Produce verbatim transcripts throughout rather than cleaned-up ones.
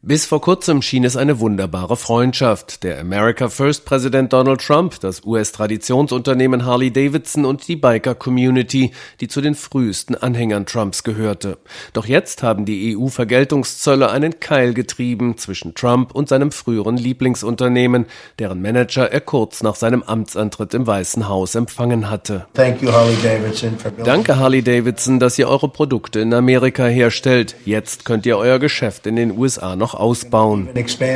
Bis vor kurzem schien es eine wunderbare Freundschaft. Der America-First-Präsident Donald Trump, das U S-Traditionsunternehmen Harley-Davidson und die Biker-Community, die zu den frühesten Anhängern Trumps gehörte. Doch jetzt haben die E U-Vergeltungszölle einen Keil getrieben zwischen Trump und seinem früheren Lieblingsunternehmen, deren Manager er kurz nach seinem Amtsantritt im Weißen Haus empfangen hatte. Thank you, Harley-Davidson, for building- Danke, Harley-Davidson, dass ihr eure Produkte in Amerika herstellt. Jetzt könnt ihr euer Geschäft in den U S A noch ausbauen.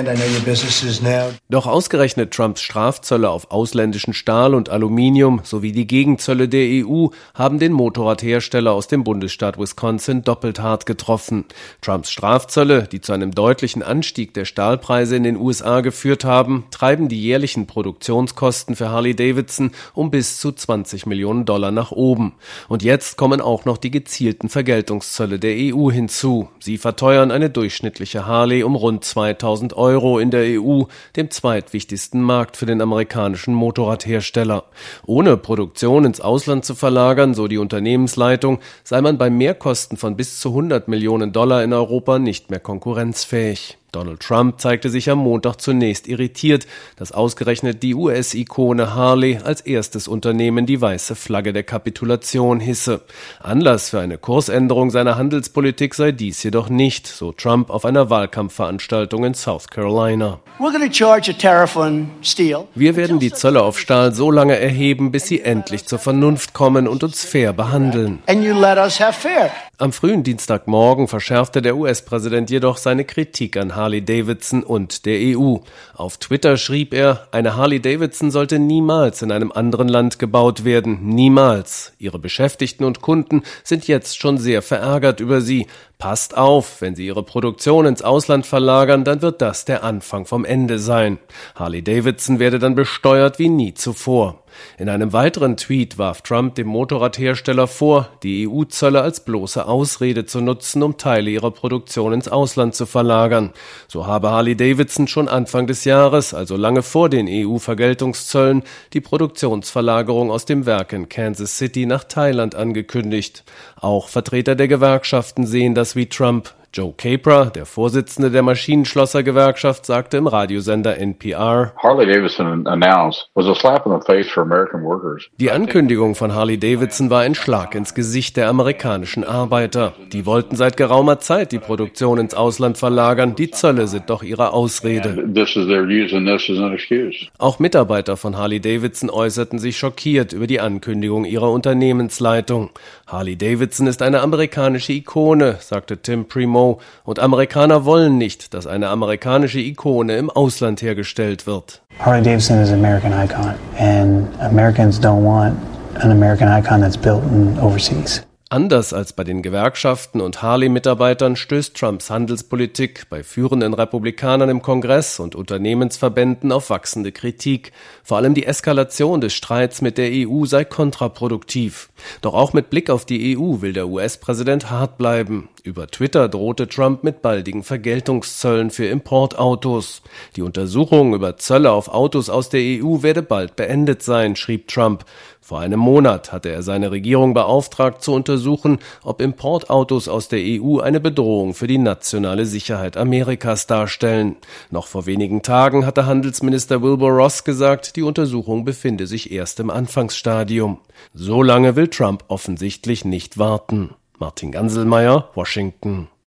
Doch ausgerechnet Trumps Strafzölle auf ausländischen Stahl und Aluminium sowie die Gegenzölle der E U haben den Motorradhersteller aus dem Bundesstaat Wisconsin doppelt hart getroffen. Trumps Strafzölle, die zu einem deutlichen Anstieg der Stahlpreise in den U S A geführt haben, treiben die jährlichen Produktionskosten für Harley-Davidson um bis zu zwanzig Millionen Dollar nach oben. Und jetzt kommen auch noch die gezielten Vergeltungszölle der E U hinzu. Sie verteuern eine durchschnittliche Harley um rund zweitausend Euro in der E U, dem zweitwichtigsten Markt für den amerikanischen Motorradhersteller. Ohne Produktion ins Ausland zu verlagern, so die Unternehmensleitung, sei man bei Mehrkosten von bis zu hundert Millionen Dollar in Europa nicht mehr konkurrenzfähig. Donald Trump zeigte sich am Montag zunächst irritiert, dass ausgerechnet die U S-Ikone Harley als erstes Unternehmen die weiße Flagge der Kapitulation hisse. Anlass für eine Kursänderung seiner Handelspolitik sei dies jedoch nicht, so Trump auf einer Wahlkampfveranstaltung in South Carolina. Wir werden die Zölle auf Stahl so lange erheben, bis sie endlich zur Vernunft kommen und uns fair behandeln. Am frühen Dienstagmorgen verschärfte der U S-Präsident jedoch seine Kritik an Harley-Davidson und der E U. Auf Twitter schrieb er, eine Harley-Davidson sollte niemals in einem anderen Land gebaut werden. Niemals. Ihre Beschäftigten und Kunden sind jetzt schon sehr verärgert über sie. Passt auf, wenn Sie Ihre Produktion ins Ausland verlagern, dann wird das der Anfang vom Ende sein. Harley-Davidson werde dann besteuert wie nie zuvor. In einem weiteren Tweet warf Trump dem Motorradhersteller vor, die E U-Zölle als bloße Ausrede zu nutzen, um Teile ihrer Produktion ins Ausland zu verlagern. So habe Harley-Davidson schon Anfang des Jahres, also lange vor den E U-Vergeltungszöllen, die Produktionsverlagerung aus dem Werk in Kansas City nach Thailand angekündigt. Auch Vertreter der Gewerkschaften sehen das wie Trump. Joe Capra, der Vorsitzende der Maschinenschlosser-Gewerkschaft, sagte im Radiosender N P R, Harley-Davidson announced was a slap in the face for American workers. Die Ankündigung von Harley-Davidson war ein Schlag ins Gesicht der amerikanischen Arbeiter. Die wollten seit geraumer Zeit die Produktion ins Ausland verlagern. Die Zölle sind doch ihre Ausrede. This is their use and this is an excuse. Auch Mitarbeiter von Harley-Davidson äußerten sich schockiert über die Ankündigung ihrer Unternehmensleitung. Harley-Davidson ist eine amerikanische Ikone, sagte Tim Primo, und Amerikaner wollen nicht, dass eine amerikanische Ikone im Ausland hergestellt wird. Harley-Davidson is an American icon, and Americans don't want an American icon that's built in overseas. Anders als bei den Gewerkschaften und Harley-Mitarbeitern stößt Trumps Handelspolitik bei führenden Republikanern im Kongress und Unternehmensverbänden auf wachsende Kritik. Vor allem die Eskalation des Streits mit der E U sei kontraproduktiv. Doch auch mit Blick auf die E U will der U S-Präsident hart bleiben. Über Twitter drohte Trump mit baldigen Vergeltungszöllen für Importautos. Die Untersuchung über Zölle auf Autos aus der E U werde bald beendet sein, schrieb Trump. Vor einem Monat hatte er seine Regierung beauftragt, zu untersuchen, ob Importautos aus der E U eine Bedrohung für die nationale Sicherheit Amerikas darstellen. Noch vor wenigen Tagen hatte Handelsminister Wilbur Ross gesagt, die Untersuchung befinde sich erst im Anfangsstadium. So lange will Trump offensichtlich nicht warten. Martin Ganselmeier, Washington.